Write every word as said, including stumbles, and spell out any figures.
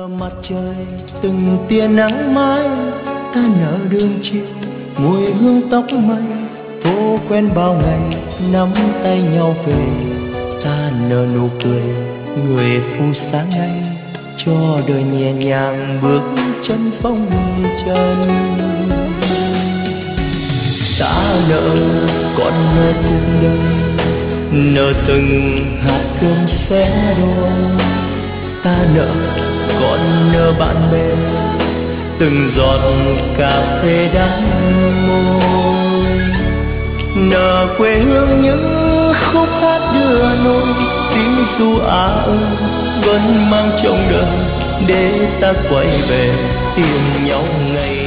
nở mặt trời từng tia nắng mai, ta nở đường chiều mùi hương tóc mây, phố quen bao ngày nắm tay nhau về. Ta nở nụ cười người phụ sáng nay, cho đời nhẹ nhàng bước chân phong trần. Ta nở con nở cuộc đời, nở từng hạt cơm xé đôi. Ta nở còn nở bạn bè, từng giọt cà phê đắng môi. Nở quê hương những khúc hát đưa nỗi tiếng ru á ơi, vẫn mang trong đời để ta quay về tìm nhau ngày